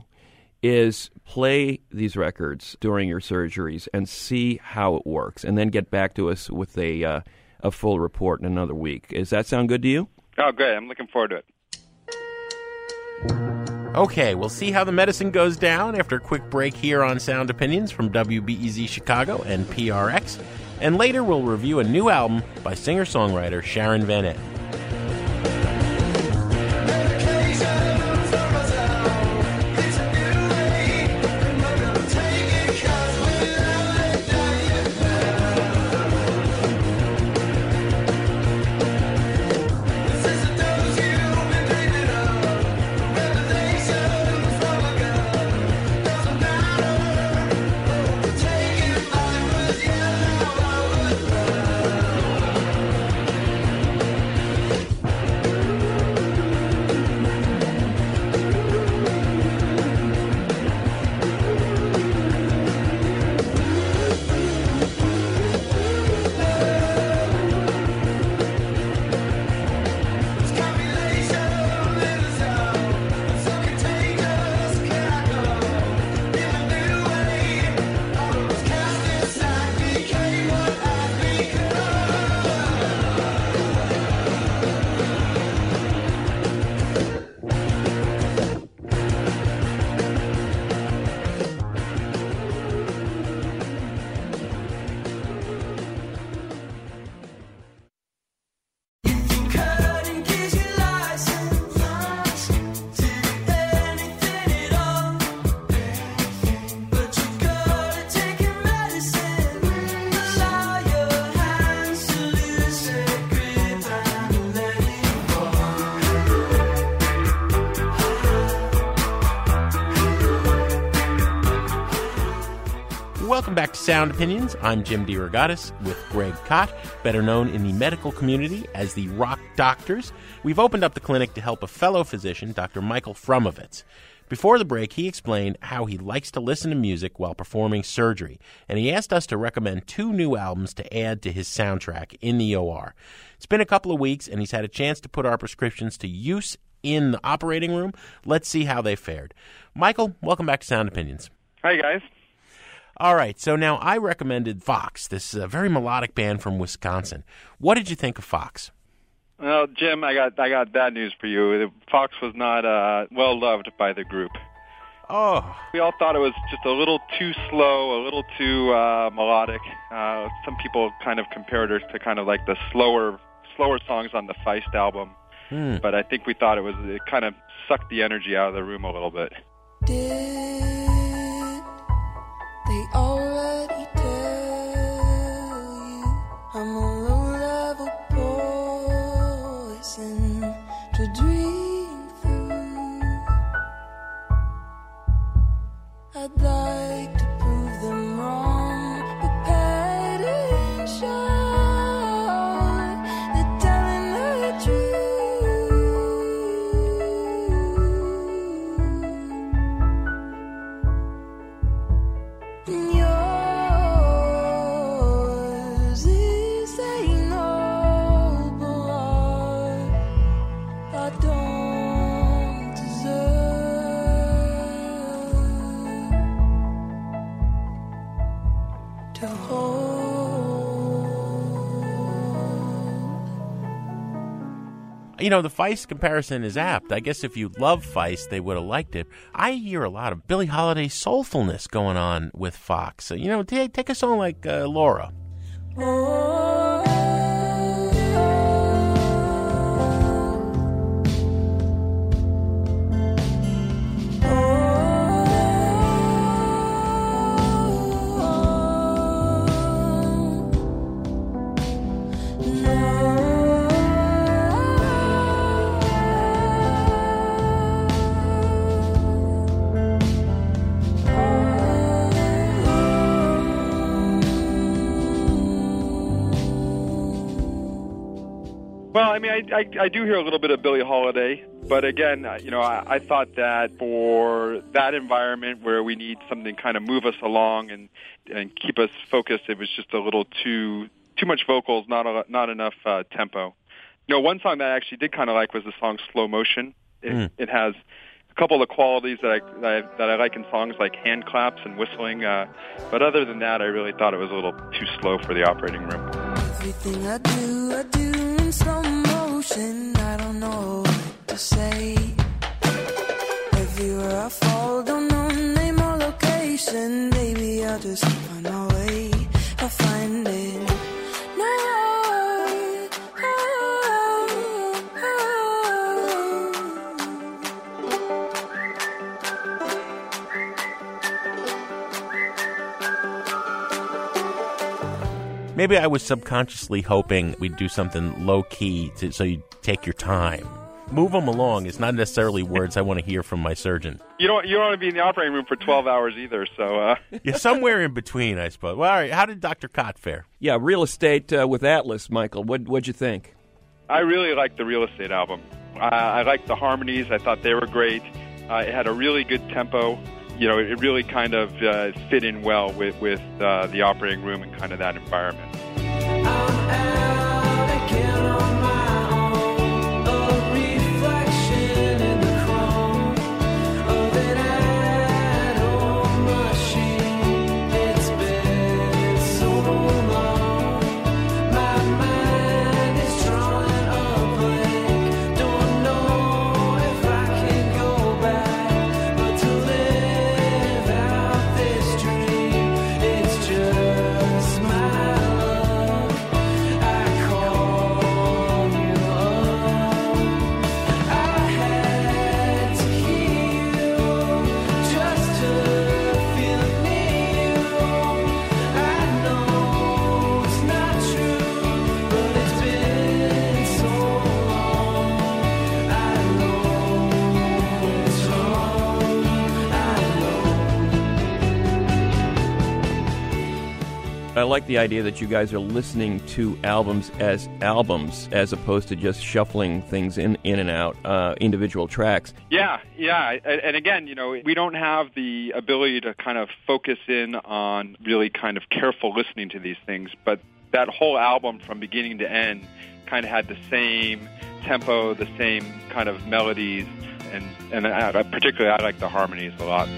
is play these records during your surgeries and see how it works, and then get back to us with a uh, a full report in another week. Does that sound good to you?
Oh, great. I'm looking forward to it.
Okay, we'll see how the medicine goes down after a quick break here on Sound Opinions from W B E Z Chicago and P R X. And later we'll review a new album by singer-songwriter Sharon Van Etten. Welcome back to Sound Opinions. I'm Jim DeRogatis with Greg Kot, better known in the medical community as the Rock Doctors. We've opened up the clinic to help a fellow physician, Doctor Michael Frumovitz. Before the break, he explained how he likes to listen to music while performing surgery, and he asked us to recommend two new albums to add to his soundtrack in the O R. It's been a couple of weeks, and he's had a chance to put our prescriptions to use in the operating room. Let's see how they fared. Michael, welcome back to Sound Opinions.
Hi, guys.
All right, so now I recommended Fox, this uh, very melodic band from Wisconsin. What did you think of Fox?
Well, Jim, I got I got bad news for you. Fox was not uh, well loved by the group.
Oh.
We all thought it was just a little too slow, a little too uh, melodic. Uh, some people kind of compared it to kind of like the slower slower songs on the Feist album.
Hmm.
But I think we thought it was it kind of sucked the energy out of the room a little bit.
Did they already tell you I'm a low-level poison to dream through? I'd like to prove them wrong, but pattern sure they're telling the truth. And yours is a noble heart I don't deserve to hold.
You know, the Feist comparison is apt. I guess if you love Feist, they would have liked it. I hear a lot of Billie Holiday soulfulness going on with Fox. So, you know, take, take a song like uh, Laura.
Well, I mean, I, I, I do hear a little bit of Billie Holiday, but again, uh, you know, I, I thought that for that environment where we need something to kind of move us along and and keep us focused, it was just a little too too much vocals, not a, not enough uh, tempo. You know, one song that I actually did kind of like was the song "Slow Motion." It,
Mm.
it has a couple of qualities that I, that I that I like in songs like hand claps and whistling, uh, but other than that, I really thought it was a little too slow for the operating room.
Everything I do, I do in slow motion. I don't know what to say. Everywhere I fall, don't know name or location. Baby, I'll just find my way. I'll find it. No.
Maybe I was subconsciously hoping we'd do something low-key to, so you take your time. Move them along is not necessarily words I want to hear from my surgeon.
You don't you don't want to be in the operating room for twelve hours either, so... Uh...
Yeah, somewhere in between, I suppose. Well, all right, how did Doctor Kot fare?
Yeah, Real Estate uh, with Atlas, Michael. What, what'd you think?
I really liked the Real Estate album. Uh, I liked the harmonies. I thought they were great. Uh, it had a really good tempo. You know, it really kind of uh, fit in well with, with uh, the operating room and kind of that environment.
It's just my love.
I like the idea that you guys are listening to albums as albums as opposed to just shuffling things in, in and out, uh, individual tracks.
Yeah, yeah. And and again, you know, we don't have the ability to kind of focus in on really kind of careful listening to these things, but that whole album from beginning to end kind of had the same tempo, the same kind of melodies, and, and I, particularly I like the harmonies a lot.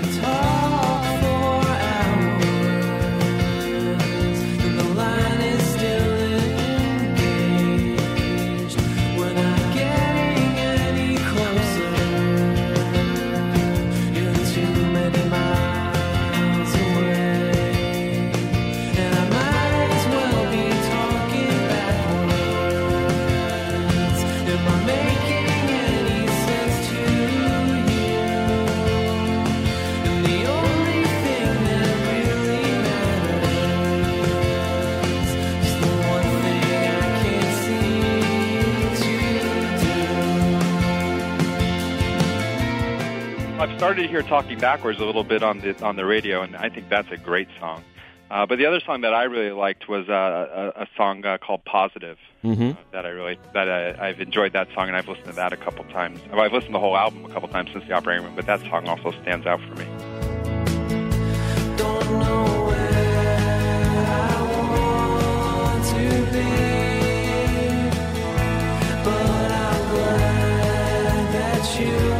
I've started to hear Talking Backwards a little bit on the on the radio, and I think that's a great song. Uh, but the other song that I really liked was uh, a, a song uh, called Positive.
Mm-hmm.
uh, that I really that I, I've enjoyed that song, and I've listened to that a couple times. Well, I've listened to the whole album a couple times since the operating room, but that song also stands out for me.
Don't know where I want to be, but I'm glad that you.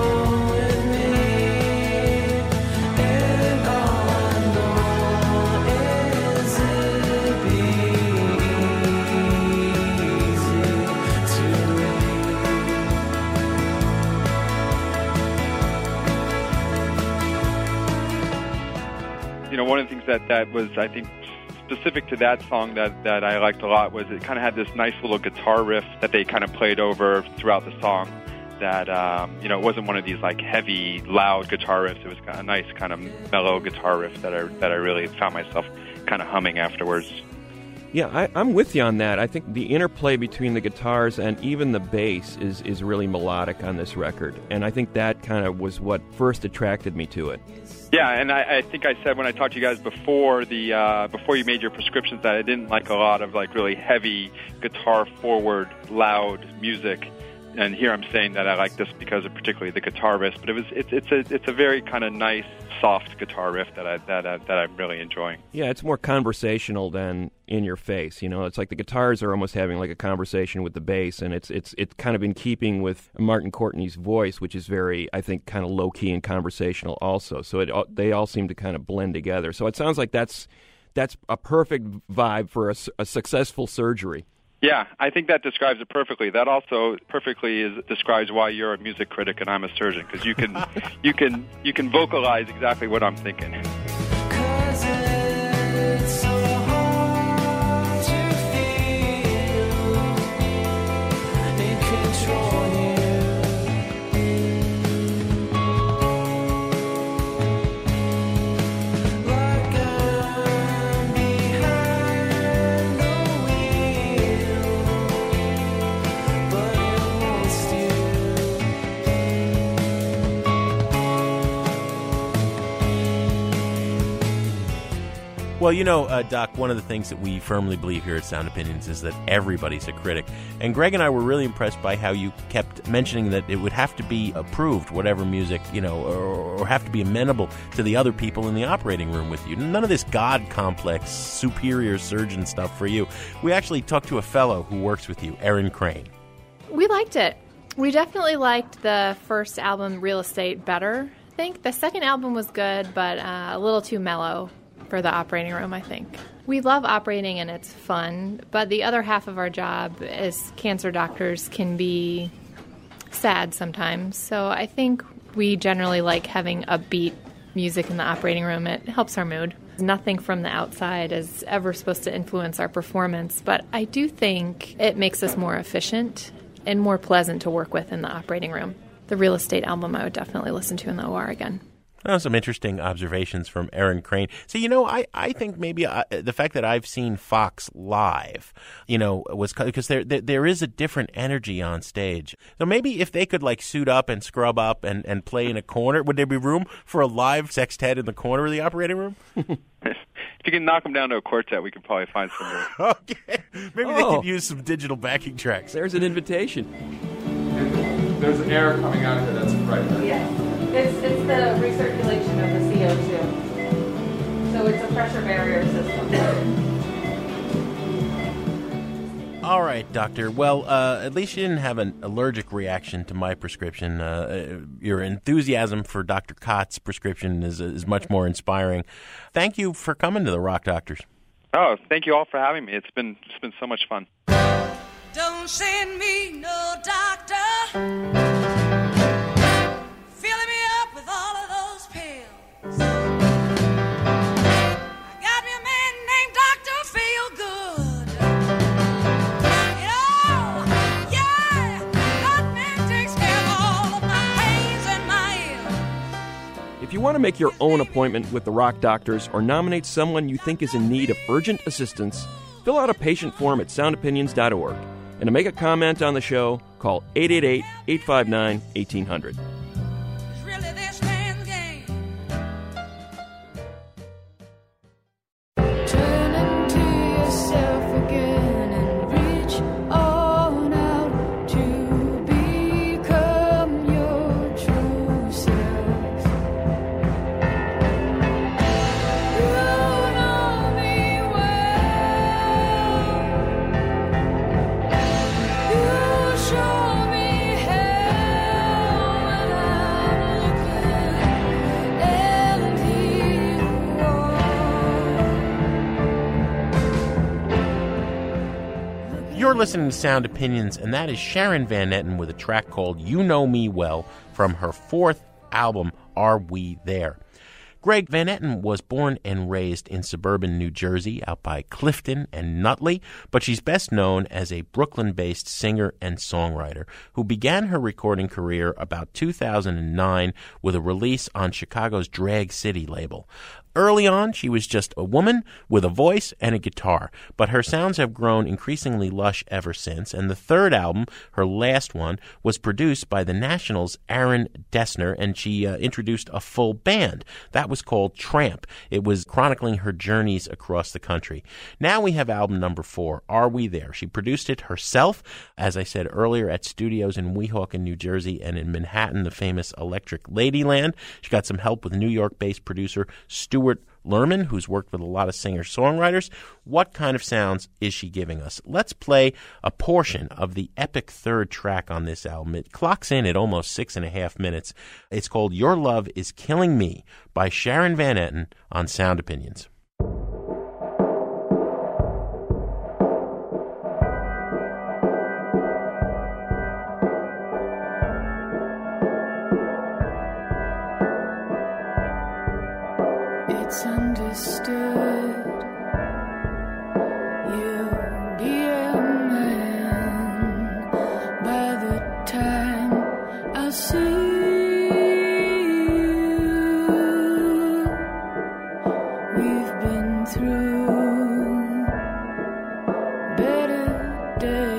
You know, one of the things that, that was, I think, specific to that song that, that I liked a lot was it kind of had this nice little guitar riff that they kind of played over throughout the song that, um, you know, it wasn't one of these, like, heavy, loud guitar riffs. It was kind of a nice kind of mellow guitar riff that I, that I really found myself kind of humming afterwards.
Yeah, I, I'm with you on that. I think the interplay between the guitars and even the bass is, is really melodic on this record. And I think that kind of was what first attracted me to it.
Yeah, and I, I think I said when I talked to you guys before the uh, before you made your prescriptions that I didn't like a lot of like really heavy guitar forward, loud music. And here I'm saying that I like this because of particularly the guitar riff. But it was it's it's a it's a very kind of nice, soft guitar riff that I that I, that I'm really enjoying.
Yeah, it's more conversational than in your face. You know, it's like the guitars are almost having like a conversation with the bass, and it's it's it's kind of in keeping with Martin Courtney's voice, which is very, I think, kind of low key and conversational also. So it they all seem to kind of blend together. So it sounds like that's that's a perfect vibe for a, a successful surgery.
Yeah, I think that describes it perfectly. That also perfectly is, describes why you're a music critic and I'm a surgeon, because you can you can you can vocalize exactly what I'm thinking.
Well, you know, uh, Doc, one of the things that we firmly believe here at Sound Opinions is that everybody's a critic. And Greg and I were really impressed by how you kept mentioning that it would have to be approved, whatever music, you know, or, or have to be amenable to the other people in the operating room with you. None of this God complex, superior surgeon stuff for you. We actually talked to a fellow who works with you, Erin Crane.
We liked it. We definitely liked the first album, Real Estate, better. I think the second album was good, but uh, a little too mellow for the operating room, I think. We love operating and it's fun, but the other half of our job as cancer doctors can be sad sometimes. So I think we generally like having upbeat music in the operating room. It helps our mood. Nothing from the outside is ever supposed to influence our performance, but I do think it makes us more efficient and more pleasant to work with in the operating room. The Real Estate album I would definitely listen to in the O R again.
Oh, some interesting observations from Erin Crane. So, you know, I, I think maybe uh, the fact that I've seen Fox live, you know, was because there, there there is a different energy on stage. So maybe if they could, like, suit up and scrub up and, and play in a corner, would there be room for a live sextet in the corner of the operating room?
if you can knock them down to a quartet, we could probably find some more.
Okay. Maybe
Oh.
they could use some digital backing tracks.
There's an invitation.
And there's air coming out here that's right there.
Yeah. It's, it's the recirculation of the C O two. So it's a pressure barrier system.
All right, doctor. Well, uh, at least you didn't have an allergic reaction to my prescription. Uh, your enthusiasm for Doctor Kott's prescription is is much more inspiring. Thank you for coming to the Rock Doctors.
Oh, thank you all for having me. It's been it's been so much fun.
Don't send me no doctor, filling me up with all of those pills. I got me a man named Doctor Feelgood. You know, yeah, that man takes care of all of my pains and my ills.
If you want to make your own appointment with the Rock Doctors or nominate someone you think is in need of urgent assistance, fill out a patient form at sound opinions dot org. And to make a comment on the show, call eight eight eight, eight five nine, one eight hundred.
Really this man's game.
Turn into yourself again and reach on out to become your true self. You know me well. You show me hell when I'm looking, and here you are.
You're listening to Sound Opinions, and that is Sharon Van Etten with a track called You Know Me Well from her fourth album, Are We There? Greg Van Etten was born and raised in suburban New Jersey out by Clifton and Nutley, but she's best known as a Brooklyn-based singer and songwriter who began her recording career about two thousand nine with a release on Chicago's Drag City label. Early on, she was just a woman with a voice and a guitar, but her sounds have grown increasingly lush ever since, and the third album, her last one, was produced by the National's Aaron Dessner, and she uh, introduced a full band. That was called Tramp. It was chronicling her journeys across the country. Now we have album number four, Are We There? She produced it herself, as I said earlier, at studios in Weehawken, New Jersey, and in Manhattan, the famous Electric Ladyland. She got some help with New York-based producer Stuart Lerman, who's worked with a lot of singer-songwriters. What kind of sounds is she giving us? Let's play a portion of the epic third track on this album. It clocks in at almost six and a half minutes. It's called Your Love Is Killing Me by Sharon Van Etten on Sound Opinions.
It's understood you'll be a man by the time I see you. We've been through better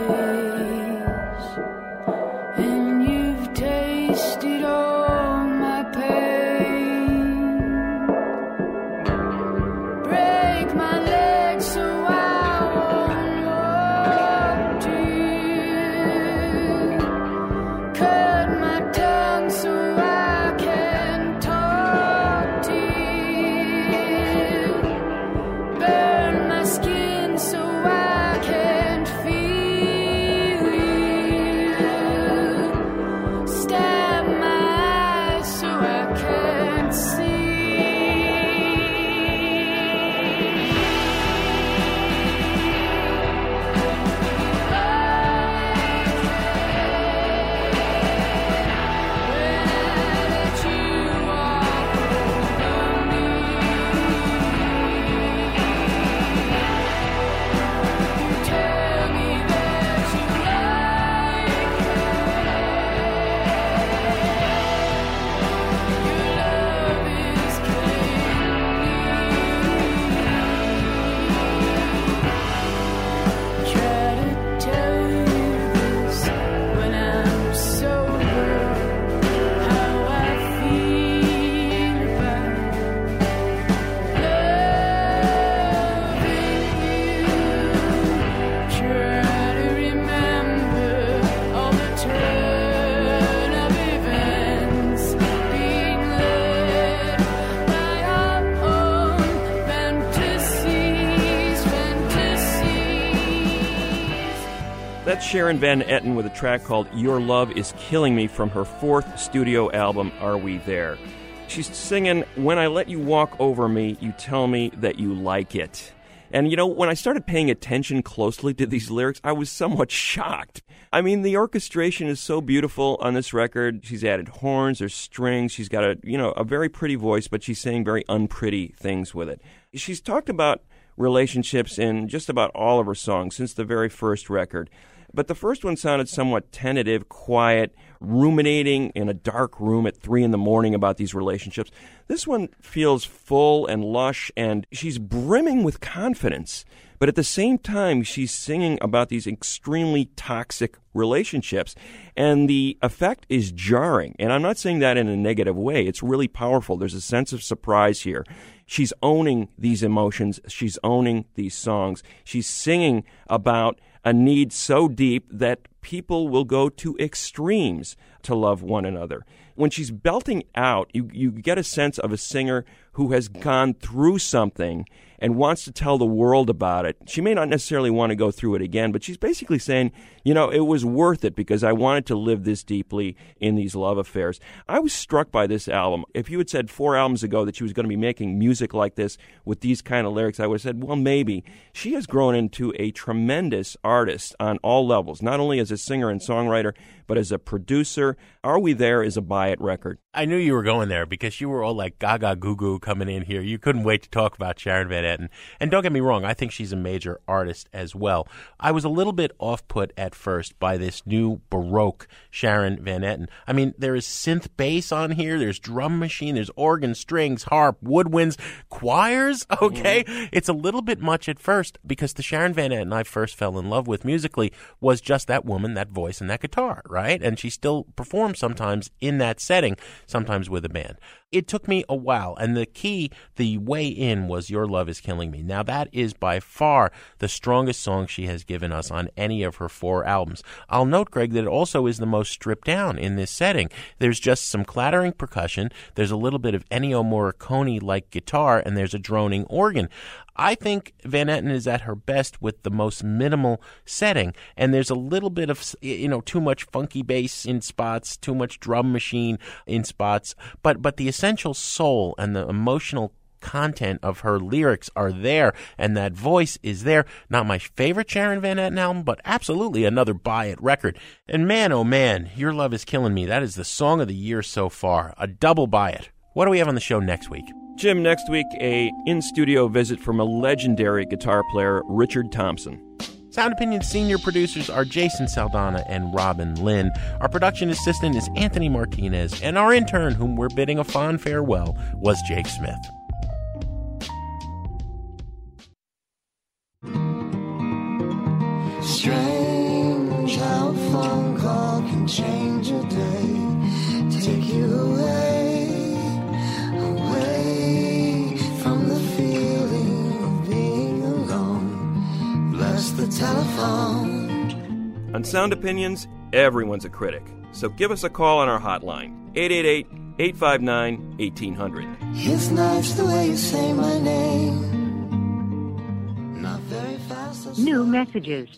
days, and you've tasted all my pain. Break
That's Sharon Van Etten with a track called Your Love Is Killing Me from her fourth studio album, Are We There? She's singing, when I let you walk over me, you tell me that you like it. And, you know, when I started paying attention closely to these lyrics, I was somewhat shocked. I mean, the orchestration is so beautiful on this record. She's added horns or strings. She's got a, you know, a very pretty voice, but she's saying very unpretty things with it. She's talked about relationships in just about all of her songs since the very first record. But the first one sounded somewhat tentative, quiet, ruminating in a dark room at three in the morning about these relationships. This one feels full and lush, and she's brimming with confidence. But at the same time, she's singing about these extremely toxic relationships. And the effect is jarring. And I'm not saying that in a negative way. It's really powerful. There's a sense of surprise here. She's owning these emotions. She's owning these songs. She's singing about a need so deep that people will go to extremes to love one another. When she's belting out, you, you get a sense of a singer who has gone through something and wants to tell the world about it. She may not necessarily want to go through it again, but she's basically saying, you know, it was worth it because I wanted to live this deeply in these love affairs. I was struck by this album. If you had said four albums ago that she was going to be making music like this with these kind of lyrics, I would have said, well, maybe. She has grown into a tremendous artist on all levels, not only as a singer and songwriter, but as a producer. Are We There is a buy it record.
I knew you were going there because you were all like gaga goo goo coming in here. You couldn't wait to talk about Sharon Van Etten. And don't get me wrong, I think she's a major artist as well. I was a little bit off-put at first by this new Baroque Sharon Van Etten. I mean, there is synth bass on here, there's drum machine, there's organ, strings, harp, woodwinds, choirs, okay? Mm. It's a little bit much at first because the Sharon Van Etten I first fell in love with musically was just that woman, that voice, and that guitar, right? And she still performs sometimes in that setting, sometimes with a band. It took me a while, and the key, the way in, was Your Love Is Killing Me. Now, that is by far the strongest song she has given us on any of her four albums. I'll note, Greg, that it also is the most stripped down in this setting. There's just some clattering percussion, there's a little bit of Ennio Morricone-like guitar, and there's a droning organ. I think Van Etten is at her best with the most minimal setting, and there's a little bit of, you know, too much funky bass in spots, too much drum machine in spots, but but the essential soul and the emotional content of her lyrics are there, and that voice is there. Not my favorite Sharon Van Etten album, but absolutely another buy-it record. And man, oh man, Your Love Is Killing Me. That is the song of the year so far. A double buy-it. What do we have on the show next week?
Jim, next week, a in-studio visit from a legendary guitar player, Richard Thompson.
Sound Opinions senior producers are Jason Saldana and Robin Lynn. Our production assistant is Anthony Martinez, and our intern, whom we're bidding a fond farewell, was Jake Smith.
Strange how a phone call can change a day, take you away, away from the feeling of being alone. Bless the telephone.
On Sound Opinions, everyone's a critic. So give us a call on our hotline, eight eight eight, eight five nine, one eight hundred.
It's nice the way you say my name. Not very fast.
New messages.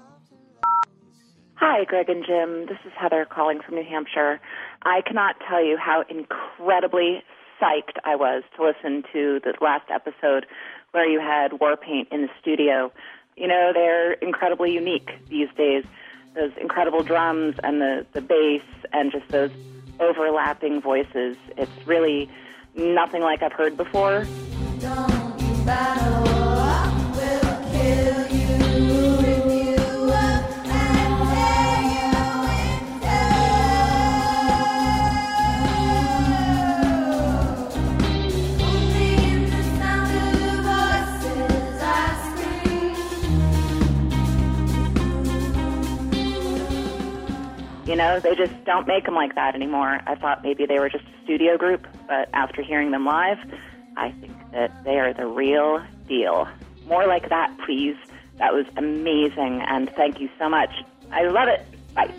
Hi, Greg and Jim. This is Heather calling from New Hampshire. I cannot tell you how incredibly psyched I was to listen to the last episode where you had Warpaint in the studio. You know, they're incredibly unique these days. Those incredible drums and the, the bass and just those overlapping voices. It's really nothing like I've heard before.
Don't you battle, I will kill you.
You know, they just don't make them like that anymore. I thought maybe they were just a studio group, but after hearing them live, I think that they are the real deal. More like that, please. That was amazing, and thank you so much. I love it. Bye.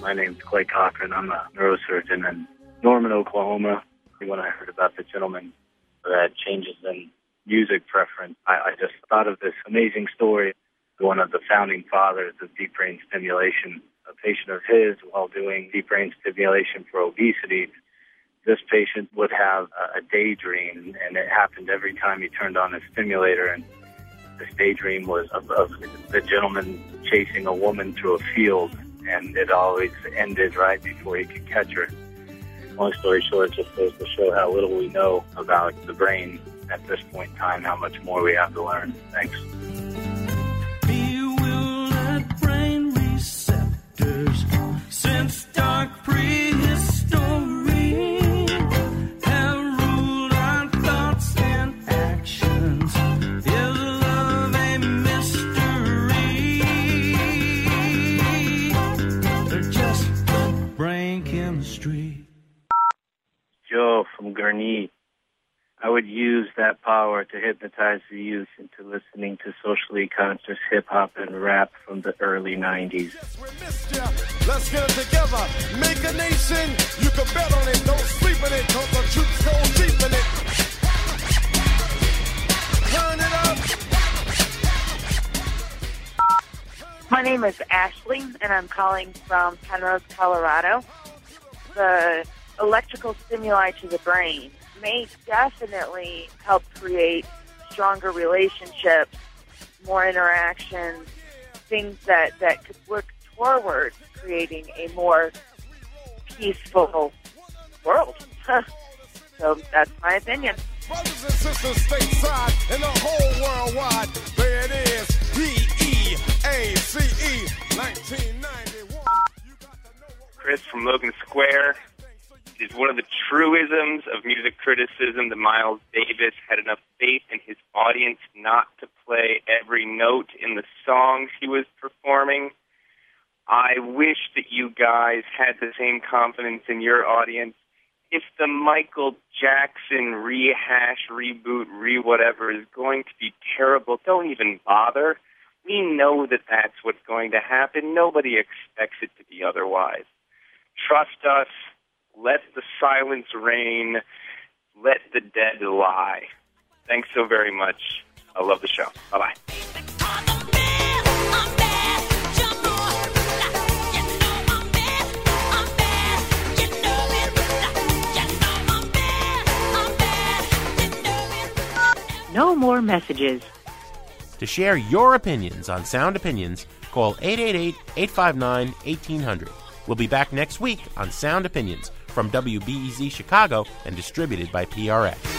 My name's Clay Cochran. I'm a neurosurgeon in Norman, Oklahoma. When I heard about the gentleman who had changes in music preference, I, I just thought of this amazing story. One of the founding fathers of deep brain stimulation, a patient of his, while doing deep brain stimulation for obesity, this patient would have a daydream, and it happened every time he turned on a stimulator. And this daydream was of, of the gentleman chasing a woman through a field, and it always ended right before he could catch her. Long story short, just goes to show how little we know about the brain at this point in time, how much more we have to learn. Thanks.
Bewildered brain receptors since dark prehistory have ruled our thoughts and actions. Is love a mystery? Or just brain chemistry?
Joe from Gurnee. I would use that power to hypnotize the youth into listening to socially conscious hip-hop and rap from the early nineties.
Let's get it together. Make a nation. You can bet on it. Don't sleep in it. Cause the troops go deep in it. Turn it up.
My name is Ashley, and I'm calling from Penrose, Colorado. The electrical stimuli to the brain may definitely help create stronger relationships, more interactions, things that, that could work towards creating a more peaceful world. So that's my opinion.
Brothers and sisters stateside and the whole world wide. There it is, B E A C E, nineteen ninety-one.
Chris from Logan Square. It is one of the truisms of music criticism that Miles Davis had enough faith in his audience not to play every note in the songs he was performing. I wish that you guys had the same confidence in your audience. If the Michael Jackson rehash, reboot, re-whatever is going to be terrible, don't even bother. We know that that's what's going to happen. Nobody expects it to be otherwise. Trust us. Let the silence reign. Let the dead lie. Thanks so very much. I love the show. Bye-bye.
No more messages.
To share your opinions on Sound Opinions, call eight eight eight, eight five nine, one eight zero zero. We'll be back next week on Sound Opinions from W B E Z Chicago and distributed by P R X.